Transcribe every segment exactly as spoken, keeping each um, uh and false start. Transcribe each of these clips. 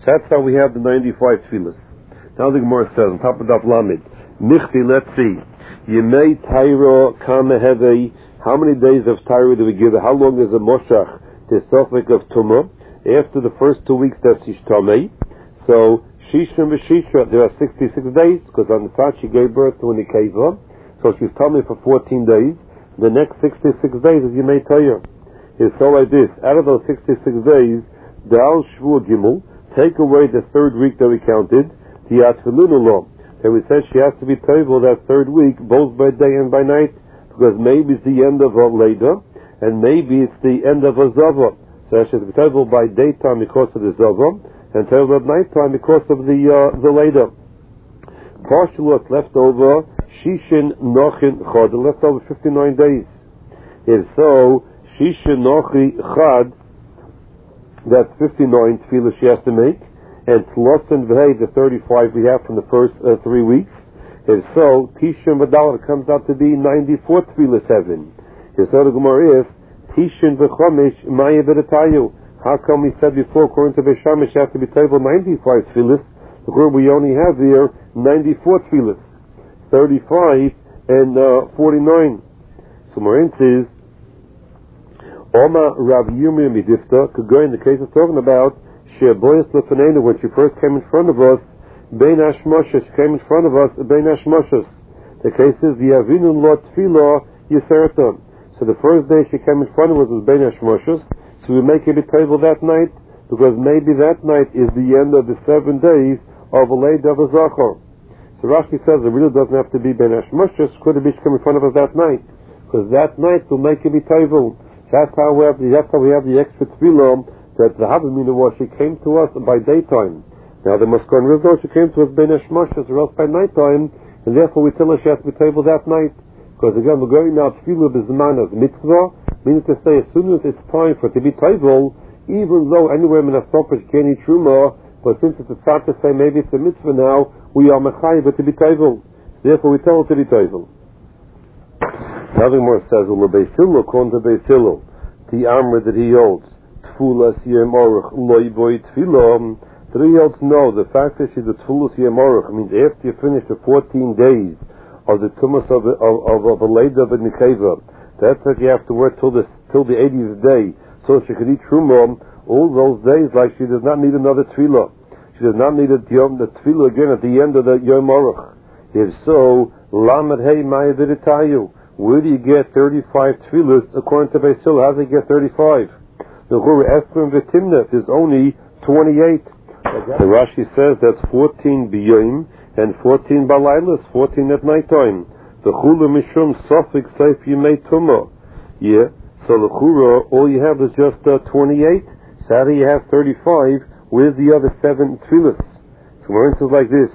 That's how we have the ninety-five tefillas. Now the Gemara says, on top of Daf Lamed, Michti, let's see, Yemei Taira Kamehevei, how many days of Taira do we give? How long is a Moshach, the Sofik of Tumah? After the first two weeks, that's Ishtamei. So, Shisha and Shisha, there are sixty-six days, because on the time she gave birth to an Ikeva, so she's Tumah for fourteen days. The next sixty-six days is Yemei Taira. It's so like this, out of those sixty-six days, Dal Shvua Gimel, take away the third week that we counted, the Atfilinu law, that we said she has to be table that third week, both by day and by night, because maybe it's the end of a Leda, and maybe it's the end of a Zava. So she has to be table by daytime because of the Zava, and table at nighttime because of the uh, the Leda. Partial what's left over, Shishin Nochin Chad, left over fifty-nine days. If so, Shishin Nochi Chad, that's fifty-nine tefillah she has to make, and Tlosen V'hei, the thirty-five we have from the first uh, three weeks. If so, Tishin V'dal, it comes out to be ninety-four tefillah seven. If so, the Gemara is, Tishin V'chomish Maya V'datayu. How come we said before, according to Beshamish, you have to be table ninety-five tefillahs? The Gemara we only have here ninety-four tefillahs, thirty-five and uh, forty-nine. So Marin says, Oma Rav Yirmiyah Midifta could go in the case of talking about She'aboyas Lefanenu, when she first came in front of us, Bein Hashmoshes, she came in front of us, Bein Hashmoshes. The case is V'yavinu lo tefillah Yiserta. So the first day she came in front of us was Bein Hashmoshes, so we make it a table that night, because maybe that night is the end of the seven days of a lay of a Zachor. So Rashi says it really doesn't have to be Bein Hashmoshes, could it be she came in front of us that night, because that night will make it a table. That's how we have the, that's how we have the extra tefillah that the Havamina was. She came to us by daytime. Now the Maskon Rizal, she came to us by Neshmashas or else by nighttime, and therefore we tell her she has to be table that night. Because again, we're going now tefillah b'zman as mitzvah, meaning to say as soon as it's time for it to be table, even though anywhere in Asofish can't eat truma, but since it's a tzad to say maybe it's a mitzvah now, we are mechayiv to be table. Therefore we tell her to be table. Nothing more says, Beis Hillel, according to Beis Hillel, the armor that he holds, Tfulas Yem Aruch, Loi Boi Tfilah, that he holds, no, the fact that she's a Tfulas Yem Aruch means after you finish the fourteen days of the Tumas of, of, of, of a Leda of a Nikeva, that's like you have to work till the, till the eightieth day, so she could eat Truma, all those days, like she does not need another Tfilah. She does not need a Yom, the Tfilah again at the end of the Yom Aruch. If so, Lamed Hei Maya Viditayu. Where do you get thirty-five tefillahs according to Beis Hillel? How do you get thirty-five? The Chura Esrim V'Timna is only twenty-eight. The Rashi says that's fourteen b'yom and fourteen b'laylas, fourteen at night time. The Chula Mishum Sofik Seif Yemei Tumah. Yeah, so the Chura, all you have is just uh, twenty-eight. So how do you have thirty-five? Where's the other seven tefillahs? So Marin says like this: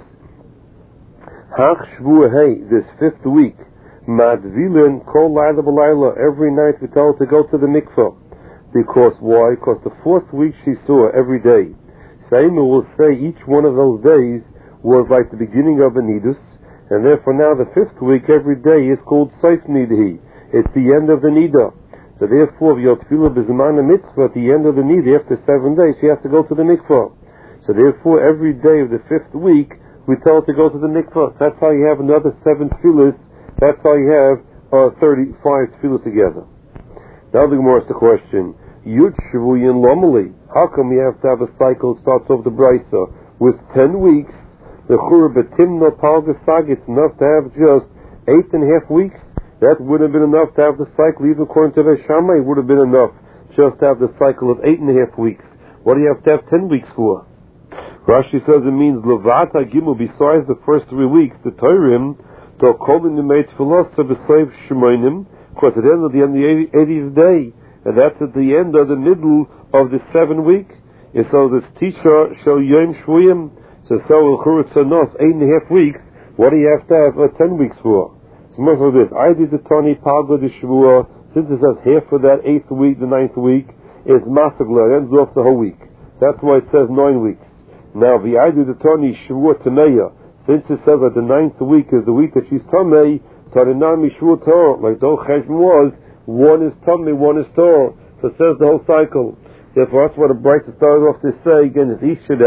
Hach Shvu Hey, this fifth week. Madvilin kol laila b'laila. Every night we tell her to go to the mikveh. Because why? Because the fourth week she saw every day. Saima will say each one of those days was like the beginning of a nidus, and therefore now the fifth week every day is called Seif Nidhi. It's the end of the nida. So therefore, if you're tefillah b'zman mitzvah at the end of the nida after seven days, she has to go to the mikveh. So therefore, every day of the fifth week we tell her to go to the mikveh. So that's how you have another seven tefillahs. That's how you have uh, thirty-five tefillahs together. Now the Gemara asks the question, Yud Shavuyin Lomali. How come we have to have a cycle starts off the Brisa with ten weeks? The Chura Betimna Palgasag, it's enough to have just eight and a half weeks. That would have been enough to have the cycle, even according to the Shammai, would have been enough just to have the cycle of eight and a half weeks. What do you have to have ten weeks for? Rashi says it means Levata Gimel, besides the first three weeks, the Torah, so calling the made philosopher besave Shemoinim, because at the end of the end of the eightieth day, and that's at the end of the middle of the seven week. And so this teacher shall Yom Shvuyim, so so Churutz enough eight and a half weeks. What do you have to have uh, ten weeks for? So much for this. I did the Tani Palga the Shvua, since it says half of that eighth week, the ninth week, is Masagla, it ends off the whole week. That's why it says nine weeks. Now the I did the Tani Shvua Tameya. Since it says that the ninth week is the week that she's Tamei, Tarinam Mishvur Torah, like the whole Cheshbon was, one is Tamei, one is Torah. So it says the whole cycle. Therefore, that's what the Brisa started off to say, again, is Isha that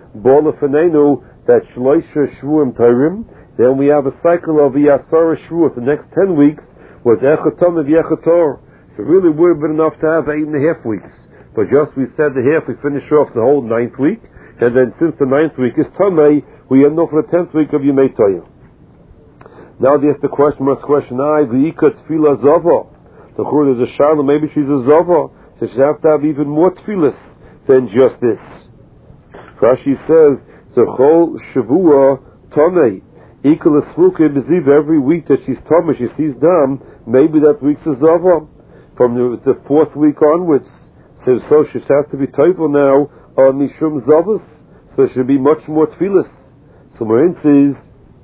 Bola Fenenu, that Shloisha Shvuim Tairim. Then we have a cycle of Yasara Shvuot. The next ten weeks was Echatom of Yechator. So really would have been enough to have eight and a half weeks. But just we said the half, we finish off the whole ninth week. And then since the ninth week is Tomei, we end off for the tenth week of Yemei Toya. Now there's the question, first question, I, the Ika Tfila Zava. The Chur is a Shalom, maybe she's a Zava. So she have to have even more Tfilas than just this. Rashi says, the Chol Shavua Tomei. Equal Svuke Beziv, every week that she's Tomei, she sees Dam, maybe that week's a Zava. From the, the fourth week onwards. So, so she has to be Toivel now on Mishum Zavas. So there should be much more Tfilas. So Marin says,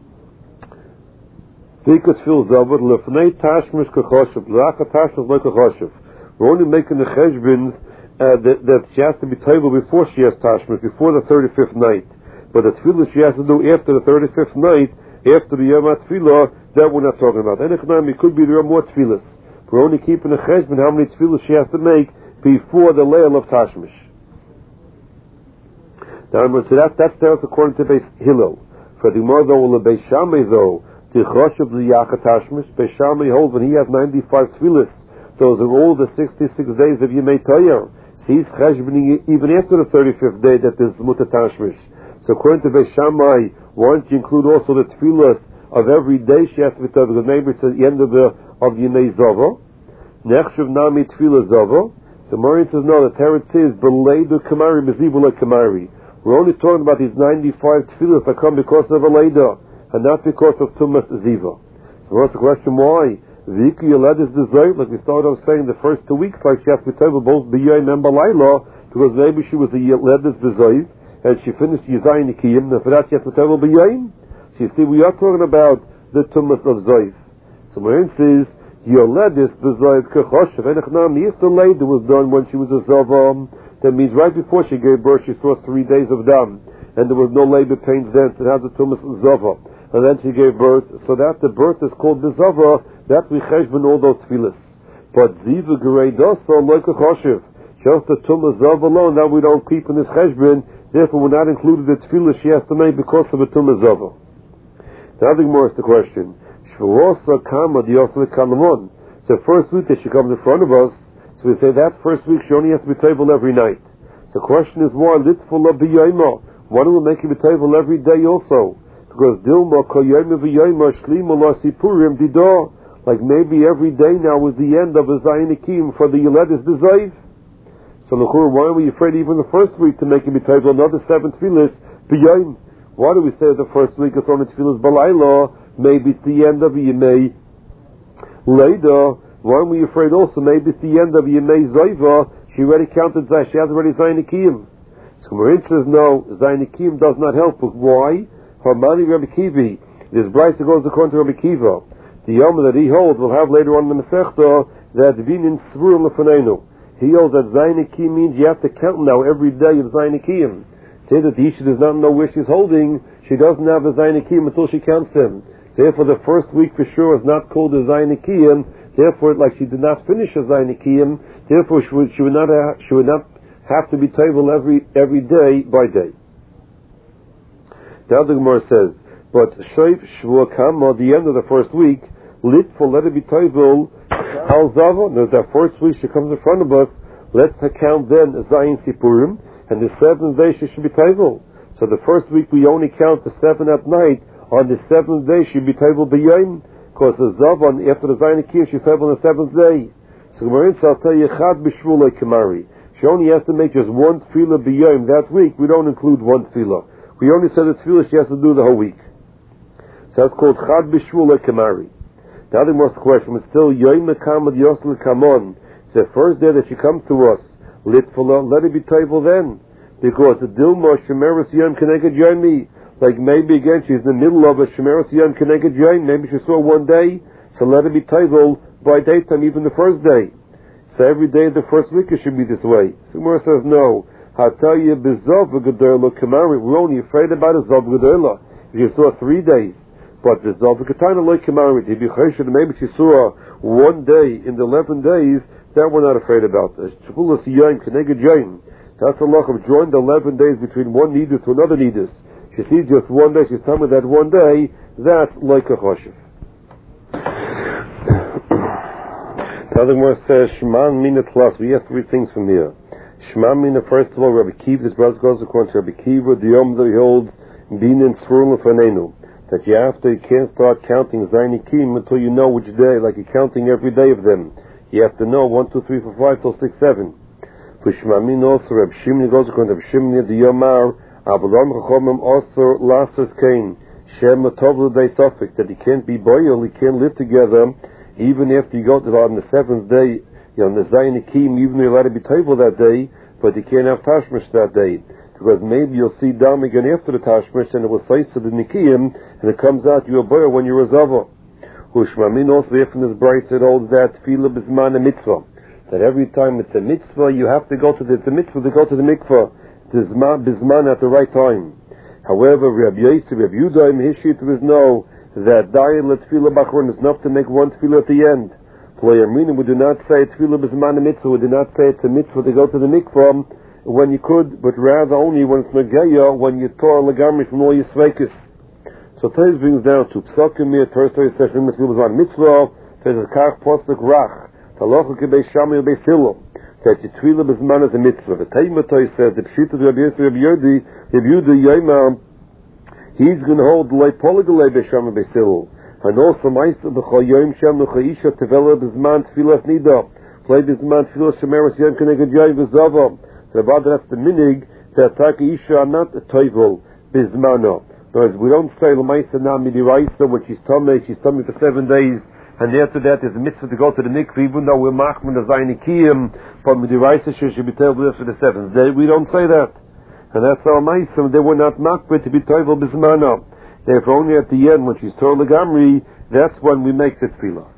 Tikas fil Zavat, Lefnei Tashmish Kachoshev, Laka Tashmish like Kachoshev. We're only making the Cheshbin uh, that, that she has to be Toivel before she has Tashmish, before the thirty-fifth night. But the Tfilah she has to do after the thirty-fifth night, after the Yom HaTfilah, that we're not talking about. And it could be there are more Tfilas. We're only keeping the Cheshbin, how many Tfilah she has to make before the Leil of Tashmish. Now, so that, that tells according to Beis Hillel. For the Gemara, though, the Beis Shammai, though, the Choshev the Yachat Tashmish, Beis Shammai holds when he has ninety-five Tfilas. Those are all the sixty-six days of Yemei Toyer. So he's Cheshbening even after the thirty-fifth day that there's Mutat Tashmish. So according to Beis Shammai, why don't you include also the Tfilas of every day she has to be told, because maybe it's at the end of the of Yemei Zava. Nechshav Nami Tfilah Zava. So Marian says, no, the Teretz says, Beleidu Kamari, Bezibula Kamari. We're only talking about these ninety-five tefillah that come because of a Leida, and not because of Tumas Ziva. So what's the question, why? Viki Yoled is deserved, like we started off saying the first two weeks, like she has to tell both B'yayim and Balayla, because maybe she was the Yoled is deserved, and she finished Yizayin Nikiyim, and for that she has to tell B'yayim. So you see, we are talking about the Tumas of Zayv. So Marian says, Yoledis b'zayv kechoshev. Enechnam, if the Leida was done when she was a Zavam, that means right before she gave birth, she saw three days of dam, and there was no labor pains then, so it has a tumas Zava. And then she gave birth, so that the birth is called the Zava, that we cheshbon all those tefillas. But Ziva gerei dosa like a choshev. Just the tumas Zava alone, that we don't keep in this cheshbon, therefore we're not included the tefillah she has to make because of a tumas Zava. Now the Gemara is the question. So first week that she comes in front of us, so we say that first week she only has to be table every night. So the question is why litful of b'yayma? Why don't we make it be table every day also? Because dilma koyayma b'yayma shlima la sipurim didah. Like maybe every day now is the end of a zayin akim for the Yoledis b'zayv. So l'chur, why are we afraid even the first week to make it be table another seven tefillas b'yayim? Why do we say the first week is only tefillas b'layla? Maybe it's the end of Yemei Leida. Why are we afraid also? Maybe it's the end of Yemei Zayva. She already counted Zay. She has already Zayin Akiyim. So Marin says no, Zayin Akiyim does not help. But why? Harmani Rabbi Kivi. This Bryce goes according to Rabbi Kiva. The Yom that he holds, we'll have later on in the Masechta, that Vinin Svurim Lefanenu. He holds that Zayin Akiyim means you have to count now every day of Zayin Akiyim. Say that the Isha does not know where she's holding, she doesn't have a Zayin Akiyim until she counts them. Therefore, the first week for sure is not called a Zayin Akiyim. Therefore, like she did not finish a Zayin Akiyim, therefore she would, she would not have, she would not have to be table every every day by day. The other Gemara says, but Shoif Shvua Kama, the end of the first week, litful, let it be table Al Zava. Now, that first week she comes in front of us. Let's count then Zayin Sipurim, and the seventh day she should be table. So the first week we only count the seven at night. On the seventh day, she'd be table b'yayim, because the zav on after the zayin akiyim, she's table on the seventh day. So Marin says, I'll tell you, chad b'shvulei kamari. She only has to make just one tefillah b'yayim that week. We don't include one tefillah. We only said the tefillah she has to do the whole week. So that's called chad b'shvulei kamari. The other most question was still yoyim mekamad yosel kamon. It's the first day that she comes to us. Litfula, let it be table then, because the dilma shemeres yom keneged yomi. Like maybe again she's in the middle of a Shemeres Yom Keneged Yom, maybe she saw one day, so let it be table by daytime, even the first day. So every day the first week it should be this way. The Gemara says no. I'll tell you, B'Zav V'Gedola Kamari, we're only afraid about a Zav V'Gedola. If you saw three days, but the Zav V'Katana Loi Kamari, if you maybe she saw one day in the eleven days, that we're not afraid about. The Shavulas Yom Keneged Yom. That's a loch of joined eleven days between one nidus to another nidus. She sees just one day, she's telling me that one day, that's like a choshev. The other one says, Shman Mina Tlas. We have three things from here. Shman Mina, first of all, Rabbi Kiva, this brother goes according to Rabbi Kiva, the Yom that he holds, Bin and Svrul Fanenu. That you have to, you can't start counting Zainikim until you know which day, like you're counting every day of them. You have to know one, two, three, four, five, till six, seven. For Shman Mina also, Rabbi Shimon goes according to Rabbi Shimon, the Yomar, Abalam Chachomim Osir Lasers Kain, Shem Matovlu Day Suffolk, that you can't be boil, you can't live together, even after you go to the, on the seventh day, you're on the Zayin Akim, even though you're allowed to be table that day, but you can't have Tashmish that day. Because maybe you'll see Dam again after the Tashmish, and it will say to the Nikim, and it comes out you're a boy when you're a Zava. Hushmamin also, if in this bright it holds that Tefillah Bisman a mitzvah. That every time it's a mitzvah, you have to go to the, it's a mitzvah to go to the mikvah. It's Bisman at the right time. However, Rabbi Yosef, Rabbi Yudaim, his sheet was no, that dayan let tefillah bachron is enough to make one tefillah at the end. Player meaning we do not say tefillah b'zman mitzvah. We do not say it's a mitzvah to go to the mikvah when you could, but rather only when it's nageya, when you tore legamri from all your sveikis. So Taiz brings down to psakim mir Thursday session tefillah b'zman mitzvah. Says a kach postuk rach talocha kebei shami ubei silo. That the tefillah b'zman is a mitzvah. The Taimatay says the pshita of Rabbi Yosef, Rabbi Yodi, Rabbi Yodi Yomar. He's going to hold the Leipoligalei B'Shama B'Sil. And also, Ma'isa B'Chol Yom Shem L'Cha'isha Tevela B'Zman Tfilas Nida. Play B'Zman Tfilas Shemeres Yom Keneged Yom V'Zava. The Bada, that's the minig, that Taka Isha are not a Toivel B'Zmano. Whereas we don't say L'Ma'isa Na Midiraisa, when she's tummy, she's tummy for seven days, and after that there's a mitzvah to go to the mikveh, even though we're Machman of Zainikim, but Midiraisa she should be told after the seventh day. We don't say that. And that's our ma'asim. They were not makbid to be toivel bismana. Therefore, only at the end, when she's told legamri, that's when we make the tefillah.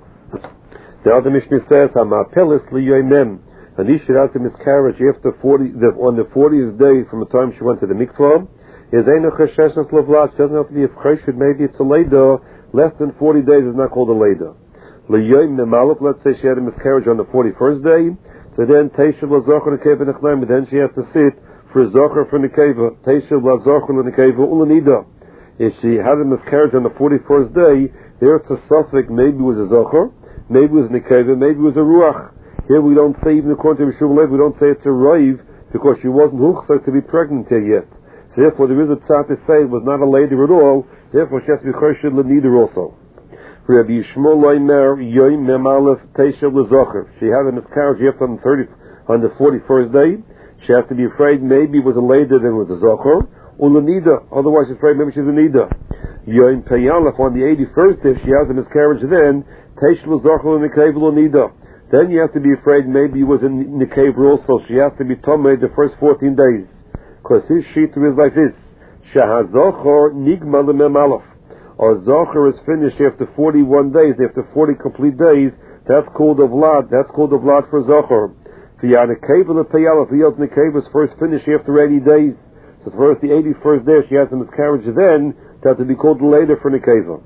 The other Mishnah says, "Hamapelis liyoymem." And Isha has a miscarriage after forty, the, on the fortieth day from the time she went to the mikvah. Is eno chesheshes lavlas. Doesn't have to be a chesed. Maybe it's a leda. Less than forty days is not called a leda. Liyoymem alef. Let's say she had a miscarriage on the forty-first day. So then teishav lazocher nekeva nechnaim. Then she has to sit for Zocher for Nekeva, Teishav la Zocher la Nekeva Ulanida. If she had a miscarriage on the forty-first day, there it's a suffix, maybe it was a Zocher, maybe it was Nekeva, maybe it was a Ruach. Here we don't say, even according to Rishon Lev, we don't say it's a Raiv, because she wasn't Huchsa to be pregnant here yet. So therefore there is a tzad to say it was not a lady at all, therefore she has to be Choshed Lanida also. Rabbi Yishmael Leimer, Yoim Mem Aleph, Teishav la Zocher. She had a miscarriage after on the thirty, on the forty-first day. She has to be afraid maybe it was a lady than it was a zocher, or a nida. Otherwise she's afraid maybe she's a nida. Yoim Peyalef on the eighty-first, if she has a miscarriage then, Teish was zocher and Nekavel or nida. Then you have to be afraid maybe it was a Nekavel also. She has to be tomei the first fourteen days. Because his sheet is like this. Shahazocher nigma lemem alef. Or zocher is finished after forty-one days, after forty complete days. That's called a vlad. That's called a vlad for zocher. The Nekeva, the Peyal, if the Nekeva is first finished after eighty days, so first the eighty-first day she has a miscarriage, then that would be called later for Nekeva.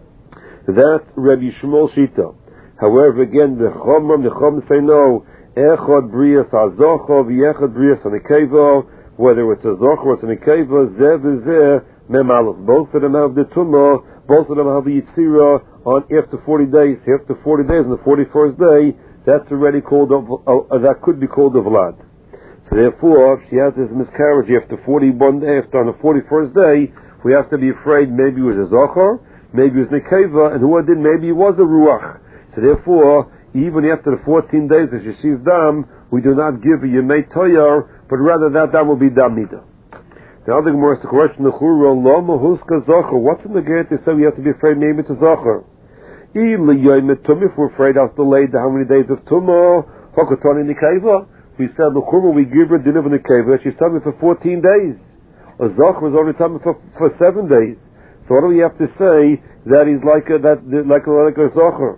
That's Rabbi Shmuel Shita. However, again, the Chomram, the Chom say no, Echad Brias Azocho, V'Echad Brias Nekeva, whether it's a Zocho or it's a Nekeva, Zev Zeh, Mem Aleph. Both of them have the Tumah, both of them have the Yitzira on after forty days, after forty days, on the forty-first day, that's already called a, uh, that could be called a vlad. So therefore, if she has this miscarriage after forty-one days, after on the forty-first day, we have to be afraid maybe it was a zocher, maybe it was nekeva, and who did maybe it was a ruach. So therefore, even after the fourteen days, if she sees dam, we do not give a yemei toyar, but rather that dam will be dam nida. The other Gemara is the question: the chura lama huska zocher. What's in the gate? They say we have to be afraid maybe it's a zocher. If we're afraid of delayed, how many days of tumah? We said the kurma we give her dinner in the cave. She's tummy for fourteen days. A zoch was only tummy for, for seven days. So what do we have to say that he's like a that like a like a zocher?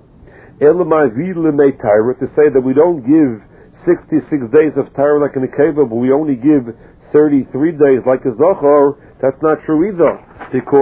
To say that we don't give sixty-six days of Torah like in the cave, but we only give thirty-three days like a zocher. That's not true either, because